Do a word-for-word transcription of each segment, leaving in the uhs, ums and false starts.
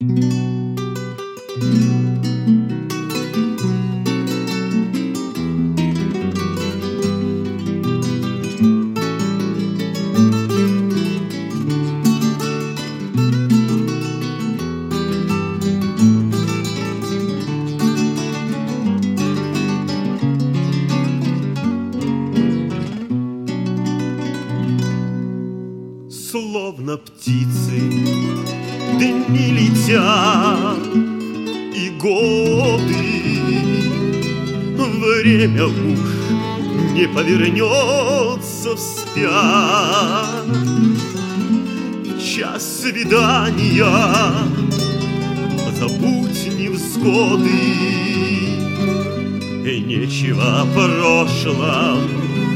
Словно птицы дни летят, и годы, время уж не повернется вспять. В час свидания забудь невзгоды, и нечего о прошлом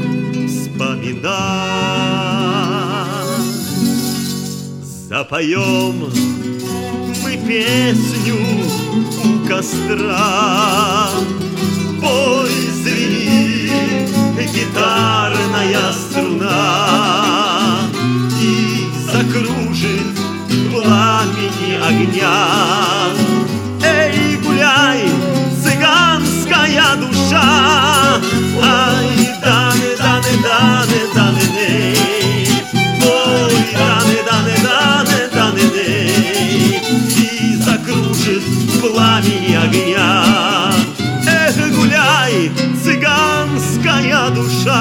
вспоминать. Запоем мы песню у костра, пой, звени гитарная струна, и закружит в пламени огня. Эй, гуляй, цыганская душа, ай, даны, даны, даны, даны, дэй, ой, даны, даны, даны, даны, дэй, и закружит в пламени огня. Эх, гуляй, цыганская душа,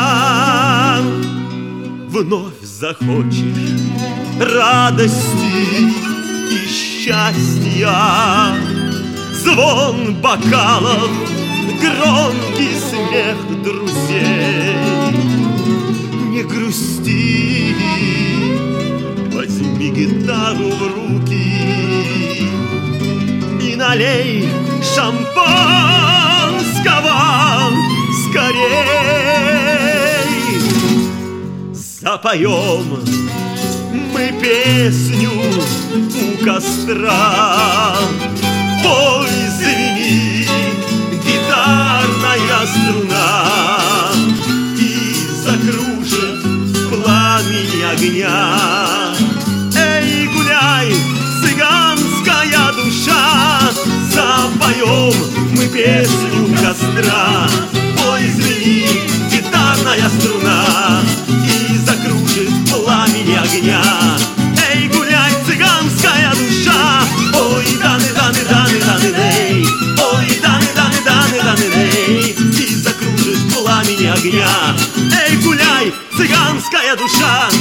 вновь захочешь радости и счастья, звон бокалов, громкий смех друзей. Не грусти, возьми гитару в руки и налей шампанского скорей. Запоем мы песню у костра, пой, звени гитарная струна, и закружит пламени огня. Эй, гуляй, цыганская душа, запоем мы песню у костра, пой, звени гитарная струна, и закружит пламени огня. Эй, гуляй, цыганская душа, ой, даны, даны, даны, даны, дэй, ой, даны, даны, даны, даны, дэй, и закружит пламени огня. Эй, гуляй, цыганская душа.